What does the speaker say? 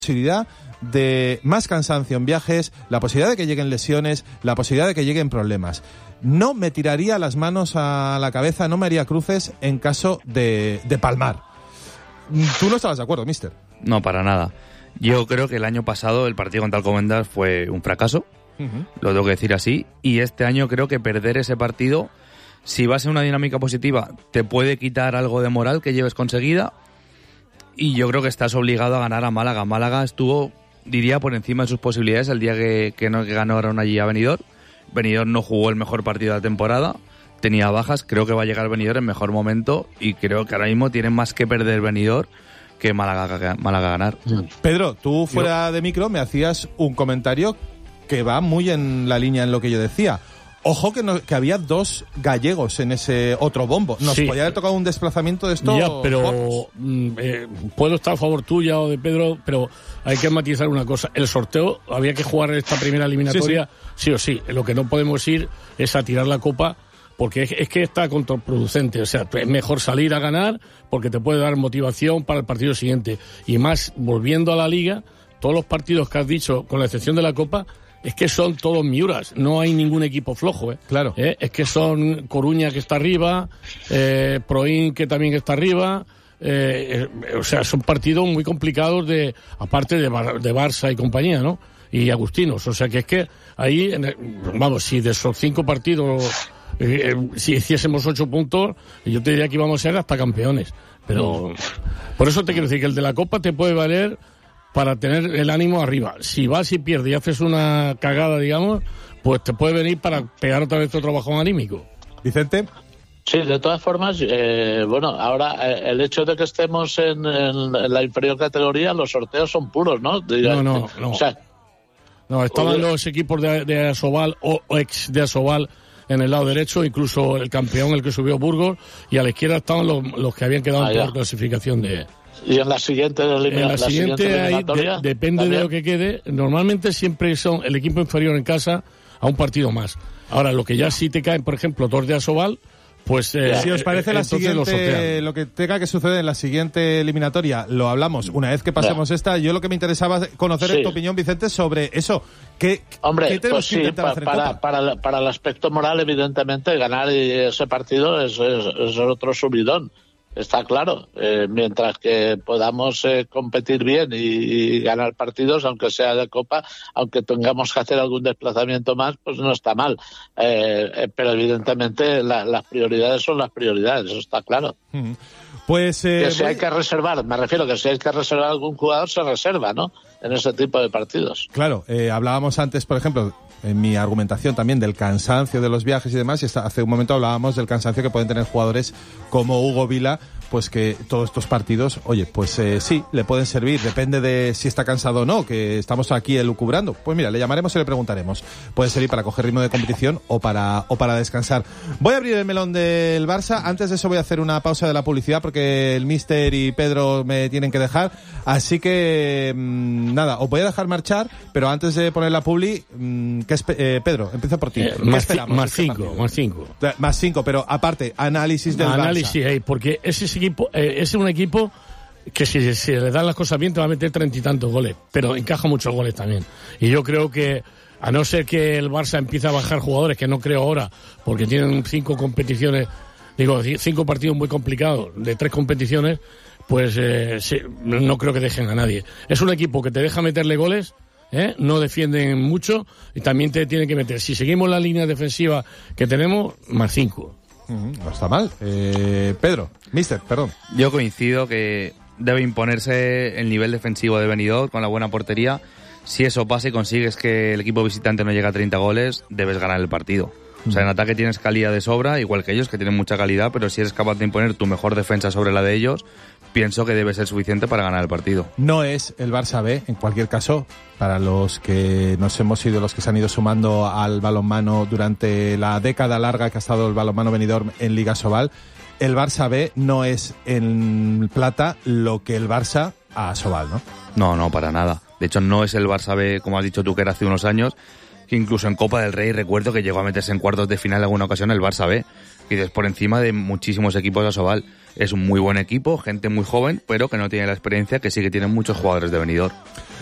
posibilidad de más cansancio en viajes, la posibilidad de que lleguen lesiones, la posibilidad de que lleguen problemas. No me tiraría las manos a la cabeza, no me haría cruces en caso de palmar. ¿Tú no estabas de acuerdo, mister? No, para nada. Yo creo que el año pasado el partido contra Alcobendas fue un fracaso, lo tengo que decir así, y este año creo que perder ese partido, si vas en una dinámica positiva, te puede quitar algo de moral que lleves conseguida, y yo creo que estás obligado a ganar a Málaga. Málaga estuvo, diría, por encima de sus posibilidades el día que ganaron allí a Benidorm. Benidorm no jugó el mejor partido de la temporada, tenía bajas, creo que va a llegar Benidorm en mejor momento, y creo que ahora mismo tiene más que perder Benidorm que Málaga ganar. Pedro, tú fuera de micro me hacías un comentario que va muy en la línea en lo que yo decía. Ojo que había 2 gallegos en ese otro bombo. Nos podía haber tocado un desplazamiento de estos. Ya, pero puedo estar a favor tuya o de Pedro, pero hay que matizar una cosa. El sorteo, había que jugar esta primera eliminatoria sí o sí. Lo que no podemos ir es a tirar la copa, porque es que está contraproducente. O sea, es mejor salir a ganar porque te puede dar motivación para el partido siguiente. Y más, volviendo a la Liga, todos los partidos que has dicho, con la excepción de la Copa, es que son todos miuras, no hay ningún equipo flojo, Claro. Es que son Coruña que está arriba, Proin que también está arriba, o sea, son partidos muy complicados aparte de Barça y compañía, ¿no? Y Agustinos, o sea que es que ahí, vamos, si de esos 5 partidos, si hiciésemos 8 puntos, yo te diría que íbamos a ser hasta campeones, pero por eso te quiero decir que el de la Copa te puede valer para tener el ánimo arriba. Si vas y pierdes y haces una cagada, digamos, pues te puede venir para pegar otra vez otro bajón anímico. Vicente. Sí, de todas formas, bueno, ahora el hecho de que estemos en la inferior categoría, los sorteos son puros, ¿no? No. O sea, no, estaban los equipos de Asobal o ex de Asobal en el lado derecho, incluso el campeón, el que subió Burgos, y a la izquierda estaban los que habían quedado por clasificación de... Y en la siguiente eliminatoria depende ¿también? de lo que quede. Normalmente siempre son el equipo inferior en casa a un partido más. Ahora, lo que ya sí te caen, por ejemplo, 2 de Asobal, pues... si os parece lo que tenga que suceder en la siguiente eliminatoria, lo hablamos una vez que pasemos esta. Yo lo que me interesaba conocer es tu opinión, Vicente, sobre eso. ¿Qué tenemos que intentar hacer en Copa? Para el aspecto moral, evidentemente, ganar ese partido es otro subidón. Está claro, mientras que podamos competir bien y ganar partidos, aunque sea de Copa, aunque tengamos que hacer algún desplazamiento más, pues no está mal. Pero evidentemente las prioridades son las prioridades, eso está claro. Pues que si hay que reservar, me refiero que si hay que reservar algún jugador, se reserva, ¿no? En ese tipo de partidos. Claro, hablábamos antes, por ejemplo, en mi argumentación también del cansancio de los viajes y demás, y hace un momento hablábamos del cansancio que pueden tener jugadores como Hugo Vila, pues que todos estos partidos, oye, pues sí, le pueden servir, depende de si está cansado o no, que estamos aquí elucubrando. Pues mira, le llamaremos y le preguntaremos. Puede servir para coger ritmo de competición o para descansar. Voy a abrir el melón del Barça. Antes de eso voy a hacer una pausa de la publicidad porque el míster y Pedro me tienen que dejar. Así que, nada, os voy a dejar marchar, pero antes de poner la publi, Pedro, empiezo por ti. Más 5. Más 5, pero aparte, análisis del Barça. Análisis, porque ese equipo es un equipo que si le dan las cosas bien te va a meter 30 y tantos goles, pero encaja muchos goles también. Y yo creo que, a no ser que el Barça empiece a bajar jugadores, que no creo ahora, porque tienen 5 competiciones, 5 partidos muy complicados, de 3 competiciones, pues no creo que dejen a nadie. Es un equipo que te deja meterle goles, no defienden mucho y también te tiene que meter. Si seguimos la línea defensiva que tenemos, más 5. No está mal. Pedro, mister, perdón. Yo coincido que debe imponerse el nivel defensivo de Benidorm con la buena portería. Si eso pasa y consigues que el equipo visitante no llegue a 30 goles, debes ganar el partido. O sea, en ataque tienes calidad de sobra, igual que ellos, que tienen mucha calidad, pero si eres capaz de imponer tu mejor defensa sobre la de ellos, pienso que debe ser suficiente para ganar el partido. No es el Barça B, en cualquier caso, para los que nos hemos sido los que se han ido sumando al balonmano durante la década larga que ha estado el balonmano Benidorm en Liga Asobal, el Barça B no es en plata lo que el Barça a Asobal, ¿no? No, para nada. De hecho, no es el Barça B, como has dicho tú, que era hace unos años, que incluso en Copa del Rey recuerdo que llegó a meterse en cuartos de final en alguna ocasión el Barça B. y dices, por encima de muchísimos equipos de Asobal. Es un muy buen equipo, gente muy joven, pero que no tiene la experiencia que sí que tienen muchos jugadores de Benidorm.